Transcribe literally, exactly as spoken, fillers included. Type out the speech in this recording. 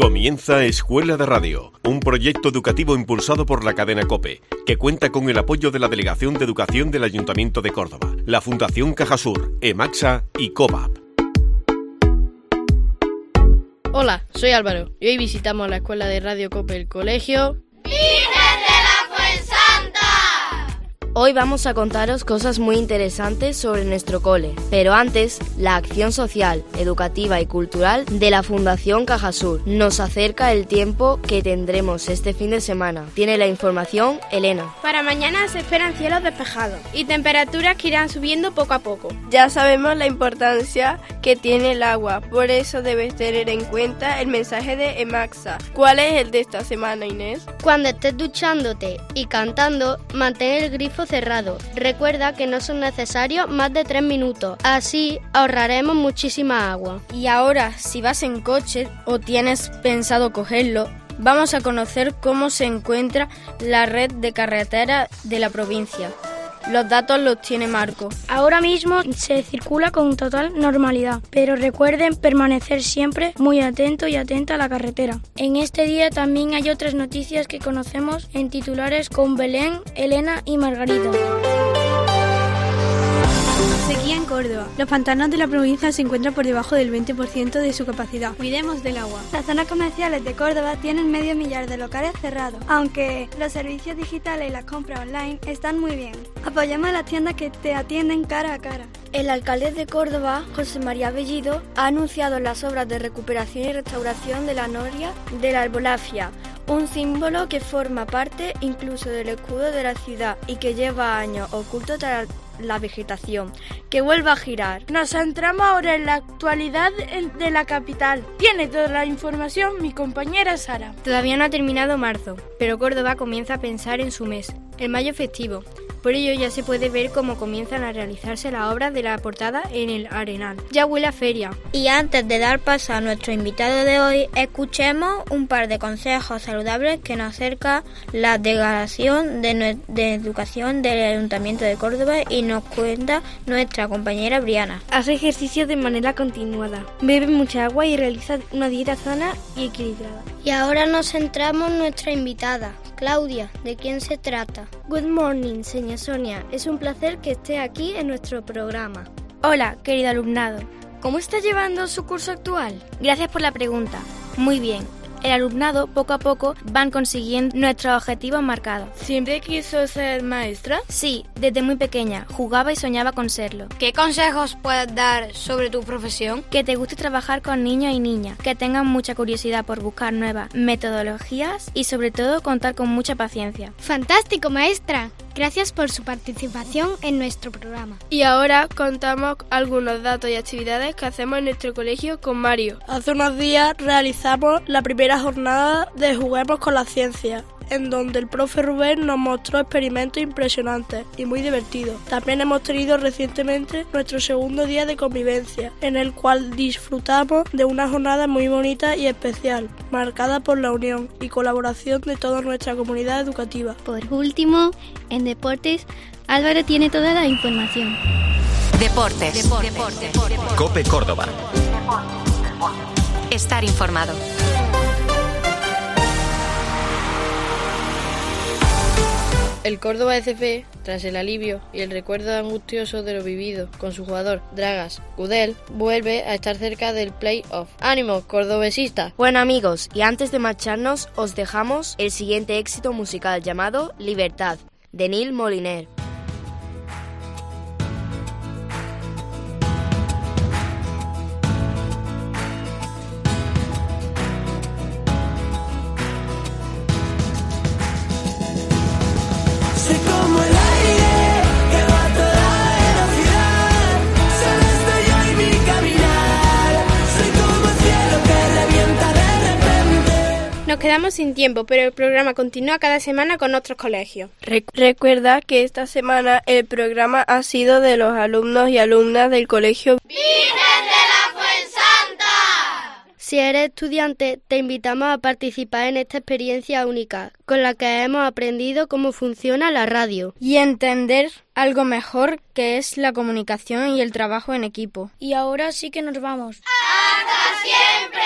Comienza Escuela de Radio, un proyecto educativo impulsado por la cadena COPE, que cuenta con el apoyo de la Delegación de Educación del Ayuntamiento de Córdoba, la Fundación Cajasur, EMAXA y COVAP. Hola, soy Álvaro y hoy visitamos la Escuela de Radio COPE, el colegio ¡Virgen de la Fuensanta! Hoy vamos a contaros cosas muy interesantes sobre nuestro cole, pero antes, la acción social, educativa y cultural de la Fundación Cajasur nos acerca el tiempo que tendremos este fin de semana. Tiene la información Elena. Para mañana se esperan cielos despejados y temperaturas que irán subiendo poco a poco. Ya sabemos la importancia que tiene el agua, por eso debes tener en cuenta el mensaje de EMAXA. ¿Cuál es el de esta semana, Inés? Cuando estés duchándote y cantando, mantén el grifo cerrado. Recuerda que no son necesarios más de tres minutos, así ahorraremos muchísima agua. Y ahora, si vas en coche o tienes pensado cogerlo, vamos a conocer cómo se encuentra la red de carreteras de la provincia. Los datos los tiene Marco. Ahora mismo se circula con total normalidad, pero recuerden permanecer siempre muy atentos y atentas a la carretera. En este día también hay otras noticias que conocemos en titulares con Belén, Elena y Margarita. Sequía en Córdoba. Los pantanos de la provincia se encuentran por debajo del veinte por ciento de su capacidad. Cuidemos del agua. Las zonas comerciales de Córdoba tienen medio millar de locales cerrados, aunque los servicios digitales y las compras online están muy bien. Apoyamos a las tiendas que te atienden cara a cara. El alcalde de Córdoba, José María Bellido, ha anunciado las obras de recuperación y restauración de la noria de la Albolafia, un símbolo que forma parte incluso del escudo de la ciudad y que lleva años oculto tras la vegetación, que vuelva a girar. Nos centramos ahora en la actualidad de la capital. Tiene toda la información mi compañera Sara. Todavía no ha terminado marzo, pero Córdoba comienza a pensar en su mes, el mayo festivo. Por ello ya se puede ver cómo comienzan a realizarse las obras de la portada en el Arenal. Ya huele a feria. Y antes de dar paso a nuestro invitado de hoy, escuchemos un par de consejos saludables que nos acerca la Delegación de, de Educación del Ayuntamiento de Córdoba y nos cuenta nuestra compañera Briana. Haz ejercicio de manera continuada, bebe mucha agua y realiza una dieta sana y equilibrada. Y ahora nos centramos en nuestra invitada, Claudia. ¿De quién se trata? Good morning, señora Sonia. Es un placer que esté aquí en nuestro programa. Hola, querido alumnado. ¿Cómo está llevando su curso actual? Gracias por la pregunta. Muy bien. El alumnado poco a poco van consiguiendo nuestros objetivos marcados. ¿Siempre quiso ser maestra? Sí, desde muy pequeña. Jugaba y soñaba con serlo. ¿Qué consejos puedes dar sobre tu profesión? Que te guste trabajar con niños y niñas, que tengan mucha curiosidad por buscar nuevas metodologías y sobre todo contar con mucha paciencia. ¡Fantástico, maestra! Gracias por su participación en nuestro programa. Y ahora contamos algunos datos y actividades que hacemos en nuestro colegio con Mario. Hace unos días realizamos la primera jornada de Juguemos con la Ciencia, en donde el profe Rubén nos mostró experimentos impresionantes y muy divertidos. También hemos tenido recientemente nuestro segundo día de convivencia, en el cual disfrutamos de una jornada muy bonita y especial, marcada por la unión y colaboración de toda nuestra comunidad educativa. Por último, en deportes, Álvaro tiene toda la información. Deportes. Deportes. Deportes. Deportes. COPE Córdoba. Estar informado. El Córdoba F C, tras el alivio y el recuerdo angustioso de lo vivido con su jugador Dragas Gudel, vuelve a estar cerca del play-off. ¡Ánimo, cordobesista! Bueno, amigos, y antes de marcharnos, os dejamos el siguiente éxito musical llamado Libertad, de Neil Moliner. Nos quedamos sin tiempo, pero el programa continúa cada semana con otros colegios. Recuerda que esta semana el programa ha sido de los alumnos y alumnas del colegio ¡Virgen de la Fuensanta! Si eres estudiante, te invitamos a participar en esta experiencia única, con la que hemos aprendido cómo funciona la radio. Y entender algo mejor que es la comunicación y el trabajo en equipo. Y ahora sí que nos vamos. ¡Hasta siempre!